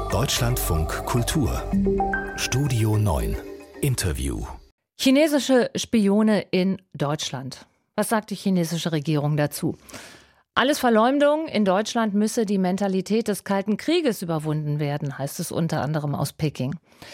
Deutschlandfunk Kultur Studio 9 Interview. Chinesische Spione in Deutschland. Was sagt die chinesische Regierung dazu? Alles Verleumdung. In Deutschland müsse die Mentalität des Kalten Krieges überwunden werden, heißt es unter anderem aus Peking.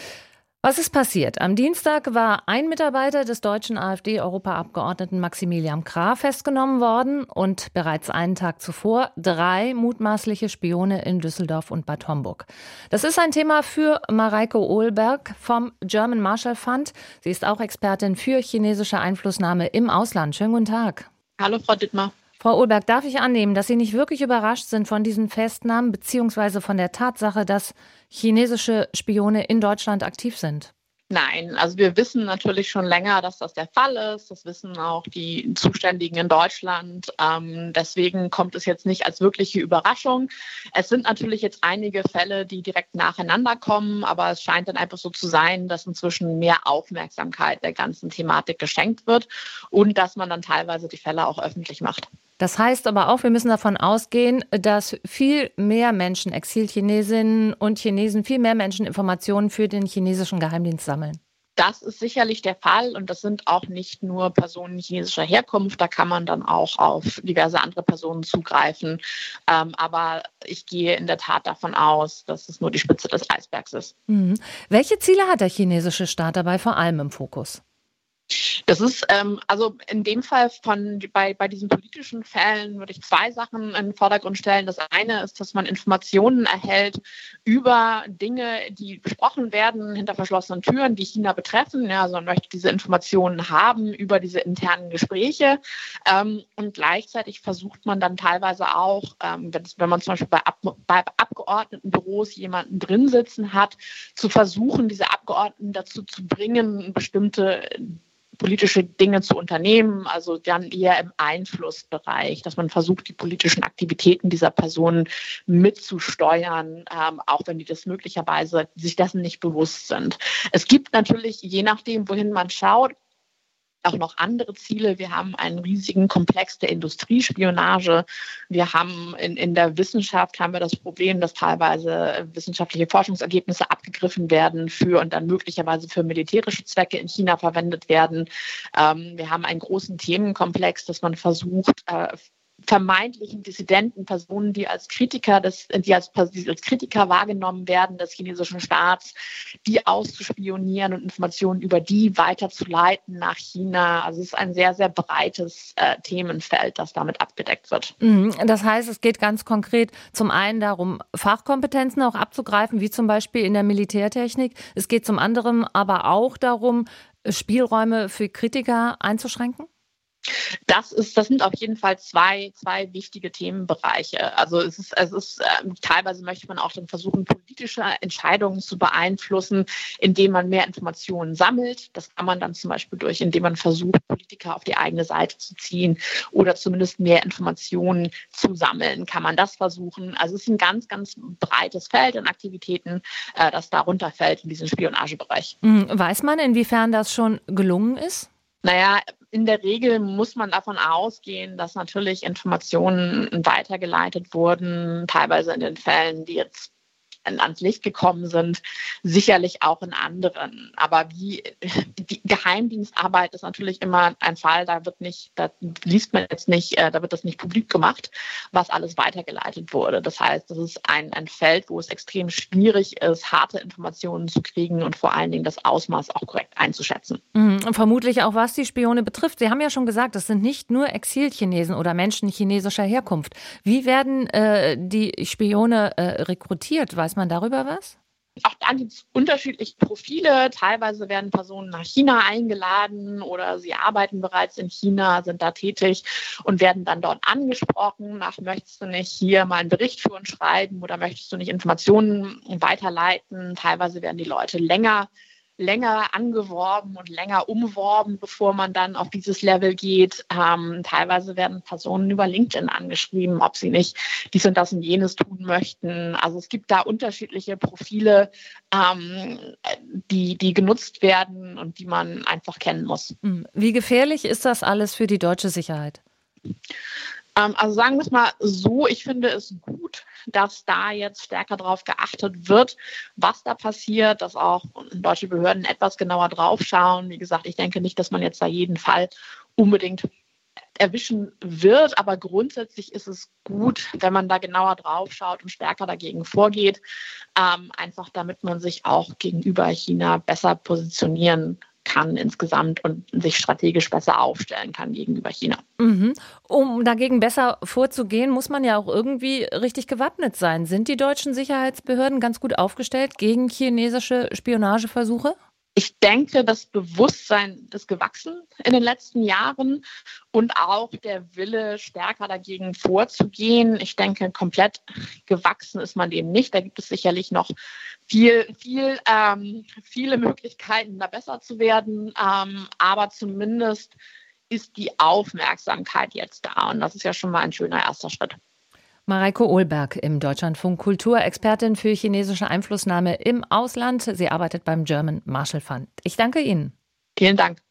Was ist passiert? Am Dienstag war ein Mitarbeiter des deutschen AfD-Europaabgeordneten Maximilian Krah festgenommen worden und bereits einen Tag zuvor 3 mutmaßliche Spione in Düsseldorf und Bad Homburg. Das ist ein Thema für Mareike Ohlberg vom German Marshall Fund. Sie ist auch Expertin für chinesische Einflussnahme im Ausland. Schönen guten Tag. Hallo Frau Dittmar. Frau Ohlberg, darf ich annehmen, dass Sie nicht wirklich überrascht sind von diesen Festnahmen bzw. von der Tatsache, dass chinesische Spione in Deutschland aktiv sind? Nein, also wir wissen natürlich schon länger, dass das der Fall ist. Das wissen auch die Zuständigen in Deutschland. Deswegen kommt es jetzt nicht als wirkliche Überraschung. Es sind natürlich jetzt einige Fälle, die direkt nacheinander kommen, aber es scheint dann einfach so zu sein, dass inzwischen mehr Aufmerksamkeit der ganzen Thematik geschenkt wird und dass man dann teilweise die Fälle auch öffentlich macht. Das heißt aber auch, wir müssen davon ausgehen, dass viel mehr Menschen, Exil-Chinesinnen und Chinesen, viel mehr Menschen Informationen für den chinesischen Geheimdienst sammeln. Das ist sicherlich der Fall und das sind auch nicht nur Personen chinesischer Herkunft, da kann man dann auch auf diverse andere Personen zugreifen. Aber ich gehe in der Tat davon aus, dass es nur die Spitze des Eisbergs ist. Mhm. Welche Ziele hat der chinesische Staat dabei vor allem im Fokus? Das ist also in dem Fall bei diesen politischen Fällen würde ich 2 Sachen in den Vordergrund stellen. Das eine ist, dass man Informationen erhält über Dinge, die besprochen werden hinter verschlossenen Türen, die China betreffen. Ja, also man möchte diese Informationen haben über diese internen Gespräche. Und gleichzeitig versucht man dann teilweise auch, wenn man zum Beispiel bei Abgeordnetenbüros jemanden drin sitzen hat, zu versuchen, diese Abgeordneten dazu zu bringen, bestimmte politische Dinge zu unternehmen, also dann eher im Einflussbereich, dass man versucht, die politischen Aktivitäten dieser Personen mitzusteuern, auch wenn die das möglicherweise sich dessen nicht bewusst sind. Es gibt natürlich, je nachdem, wohin man schaut, auch noch andere Ziele. Wir haben einen riesigen Komplex der Industriespionage. Wir haben in der Wissenschaft haben wir das Problem, dass teilweise wissenschaftliche Forschungsergebnisse abgegriffen werden und dann möglicherweise für militärische Zwecke in China verwendet werden. Wir haben einen großen Themenkomplex, dass man versucht, vermeintlichen Dissidenten, Personen, die als Kritiker wahrgenommen werden des chinesischen Staats, die auszuspionieren und Informationen über die weiterzuleiten nach China. Also es ist ein sehr, sehr breites Themenfeld, das damit abgedeckt wird. Das heißt, es geht ganz konkret zum einen darum, Fachkompetenzen auch abzugreifen, wie zum Beispiel in der Militärtechnik. Es geht zum anderen aber auch darum, Spielräume für Kritiker einzuschränken? Das sind auf jeden Fall zwei wichtige Themenbereiche. Also es ist teilweise möchte man auch dann versuchen, politische Entscheidungen zu beeinflussen, indem man mehr Informationen sammelt. Das kann man dann zum Beispiel indem man versucht, Politiker auf die eigene Seite zu ziehen oder zumindest mehr Informationen zu sammeln. Kann man das versuchen? Also es ist ein ganz, ganz breites Feld an Aktivitäten, das darunter fällt in diesem Spionagebereich. Weiß man, inwiefern das schon gelungen ist? Naja, in der Regel muss man davon ausgehen, dass natürlich Informationen weitergeleitet wurden, teilweise in den Fällen, die jetzt ans Licht gekommen sind, sicherlich auch in anderen. Aber die Geheimdienstarbeit ist natürlich immer ein Fall, da liest man jetzt nicht, da wird das nicht publik gemacht, was alles weitergeleitet wurde. Das heißt, das ist ein Feld, wo es extrem schwierig ist, harte Informationen zu kriegen und vor allen Dingen das Ausmaß auch korrekt einzuschätzen. Vermutlich auch, was die Spione betrifft. Sie haben ja schon gesagt, das sind nicht nur Exil-Chinesen oder Menschen chinesischer Herkunft. Wie werden die Spione rekrutiert? Weiß man darüber was? Auch da gibt es unterschiedliche Profile. Teilweise werden Personen nach China eingeladen oder sie arbeiten bereits in China, sind da tätig und werden dann dort angesprochen. Möchtest du nicht hier mal einen Bericht für uns schreiben oder möchtest du nicht Informationen weiterleiten? Teilweise werden die Leute länger angeworben und länger umworben, bevor man dann auf dieses Level geht. Teilweise werden Personen über LinkedIn angeschrieben, ob sie nicht dies und das und jenes tun möchten. Also es gibt da unterschiedliche Profile, die genutzt werden und die man einfach kennen muss. Wie gefährlich ist das alles für die deutsche Sicherheit? Also sagen wir es mal so, ich finde es gut, dass da jetzt stärker darauf geachtet wird, was da passiert, dass auch deutsche Behörden etwas genauer drauf schauen. Wie gesagt, ich denke nicht, dass man jetzt da jeden Fall unbedingt erwischen wird, aber grundsätzlich ist es gut, wenn man da genauer drauf schaut und stärker dagegen vorgeht, einfach damit man sich auch gegenüber China besser positionieren kann insgesamt und sich strategisch besser aufstellen kann gegenüber China. Um dagegen besser vorzugehen, muss man ja auch irgendwie richtig gewappnet sein. Sind die deutschen Sicherheitsbehörden ganz gut aufgestellt gegen chinesische Spionageversuche? Ich denke, das Bewusstsein ist gewachsen in den letzten Jahren und auch der Wille, stärker dagegen vorzugehen. Ich denke, komplett gewachsen ist man dem nicht. Da gibt es sicherlich noch viele Möglichkeiten, da besser zu werden. Aber zumindest ist die Aufmerksamkeit jetzt da. Und das ist ja schon mal ein schöner erster Schritt. Mareike Ohlberg im Deutschlandfunk Kultur, Expertin für chinesische Einflussnahme im Ausland. Sie arbeitet beim German Marshall Fund. Ich danke Ihnen. Vielen Dank.